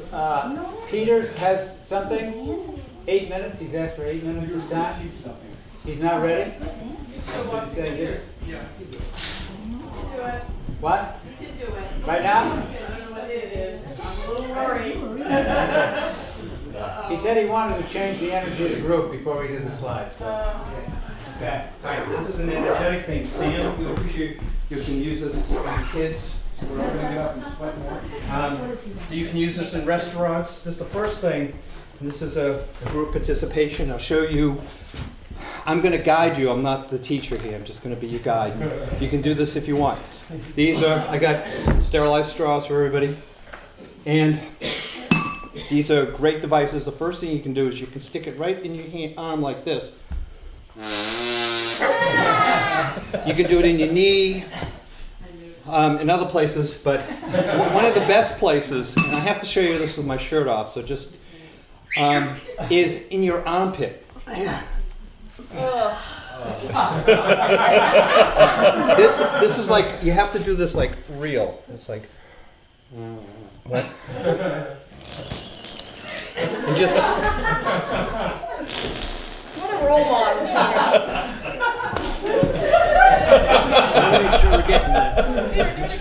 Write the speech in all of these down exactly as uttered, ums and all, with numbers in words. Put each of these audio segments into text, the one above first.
uh, Peters has something. Eight minutes. He's asked for eight minutes of time. Teach something. He's not ready. So Stay here. Yeah. do it. What? You can do it. Right now? What it is. I'm a little worried. He said he wanted to change the energy of the group before we did the slides. So. Okay. All right. This is an energetic thing. Sam, you appreciate you can use this with your kids. So we're all gonna get up and sweat more. Um, you can use this in restaurants. This is the first thing. This is a, a group participation. I'll show you. I'm going to guide you. I'm not the teacher here. I'm just going to be your guide. You can do this if you want. These are, I got sterilized straws for everybody. And these are great devices. The first thing you can do is you can stick it right in your hand, arm like this. You can do it in your knee, um, in other places, but one of the best places, and I have to show you this with my shirt off, so just, um, is in your armpit. this this is like, you have to do this like real. It's like, what? And just. What a role model. Make sure we're getting this.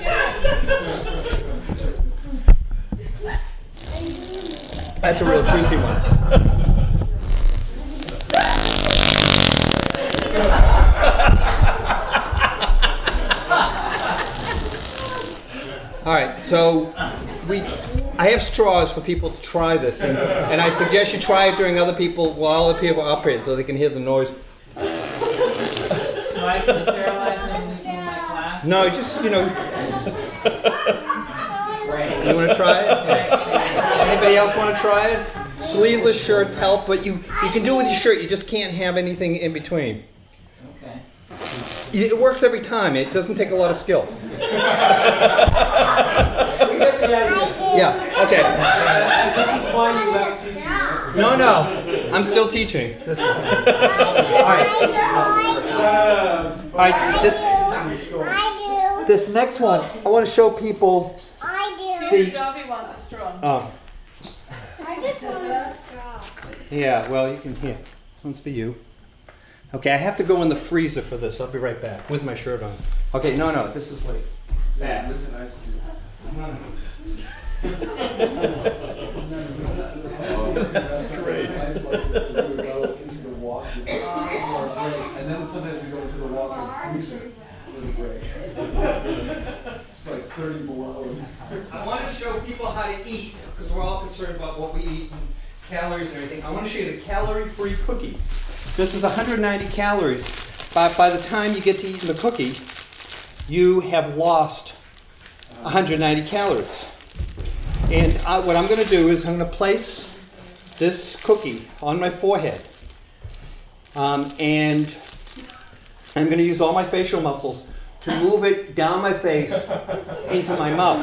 That's a real juicy one. All right, so we, I have straws for people to try this, and, and I suggest you try it during other people, while other people are up here, so they can hear the noise. So I can sterilize them using my class? No, just, you know, Great. you want to try it? Anybody else want to try it? Sleeveless shirts help, but you, you can do it with your shirt, you just can't have anything in between. Okay. It works every time, it doesn't take a lot of skill. Yeah, okay. This is why you left teaching, right? No, no, I'm still teaching. This one. All right. All right, this, this next one, I want to show people. Peter Joby wants a straw. Oh, I just want a straw. yeah, well, you can, here, this one's for you. Okay, I have to go in the freezer for this. I'll be right back with my shirt on. Okay, no, no, this is like Yeah, that. look at ice cube. That's great. Into the walk-in. And then sometimes we go into the walk-in freezer for the break. It's like thirty below. I want to show people how to eat, because we're all concerned about what we eat and calories and everything. I want to show you the calorie-free cookie. This is one hundred ninety calories. But by the time you get to eating the cookie, you have lost one hundred ninety calories. And I, what I'm going to do is I'm going to place this cookie on my forehead. Um, and I'm going to use all my facial muscles to move it down my face into my mouth.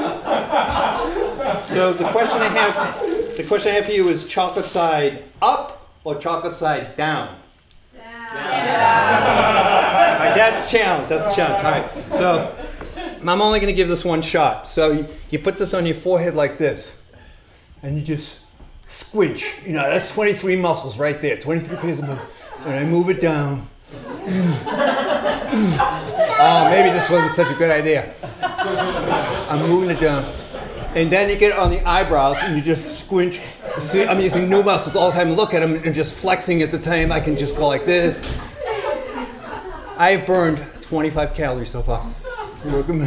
So the question I have, the question I have for you is chocolate side up or chocolate side down? Down. All right, that's a challenge. That's a challenge. All right. So I'm only going to give this one shot. So you, you put this on your forehead like this, and you just squinch. You know, that's twenty-three muscles right there. twenty-three pairs of muscles. And I move it down. Oh, maybe this wasn't such a good idea. I'm moving it down. And then you get on the eyebrows and you just squinch. You see, I'm using new muscles all the time. Look at them and just flexing at the time. I can just go like this. I've burned twenty-five calories so far. Look at me.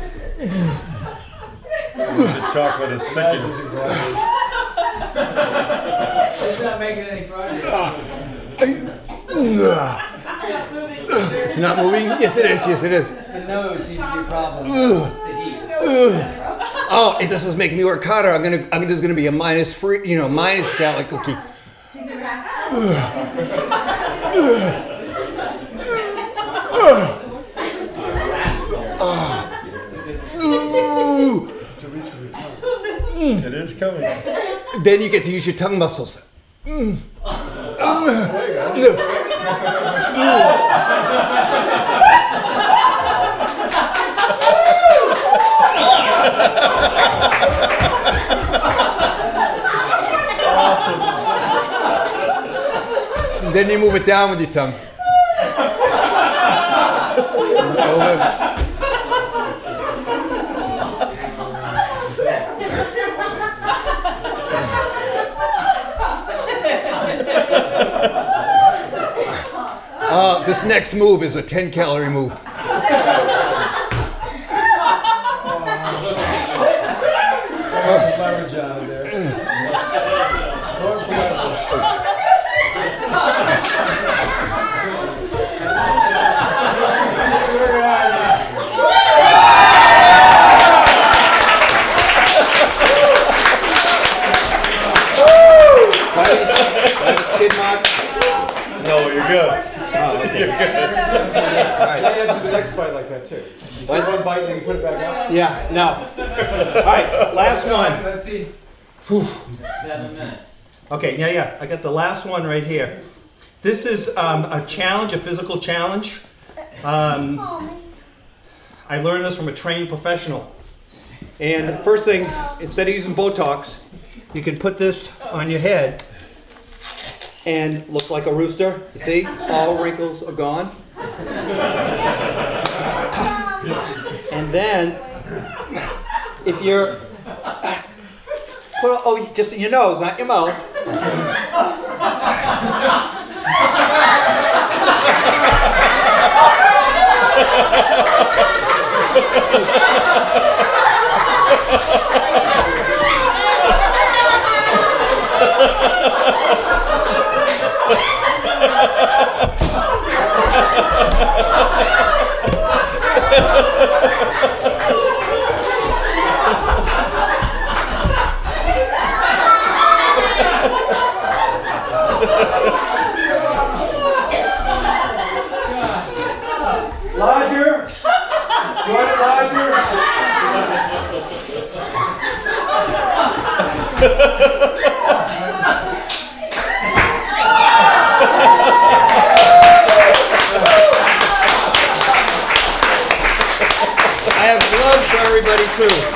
The chocolate is sticky. It's not making any progress. It's not moving? Yes, it is. Yes, it is. The nose seems to be a problem. It's the heat. Oh, it, this is making me work harder. I'm gonna. I'm just gonna be a minus free. You know, minus calorie cookie. It is coming. Then you get to use your tongue muscles. Mm. then you move it down with your tongue. Over. Uh, this next move is a ten calorie move. Clever job there. More Flatbush. Skid mark? No, you're good. Oh, okay. You're good. Now you have to do the next fight like that too. You take one bite and then you put it back up. Yeah, no. All right, last one. Let's see. Seven minutes. Okay, yeah, yeah, I got the last one right here. This is um, a challenge, a physical challenge. Um, I learned this from a trained professional. And the first thing, instead of using Botox, you can put this on your head and look like a rooster. You see? All wrinkles are gone. And then, if you're, put, oh, just in your nose, not your mouth. Larger. You want it larger? I have gloves for everybody too.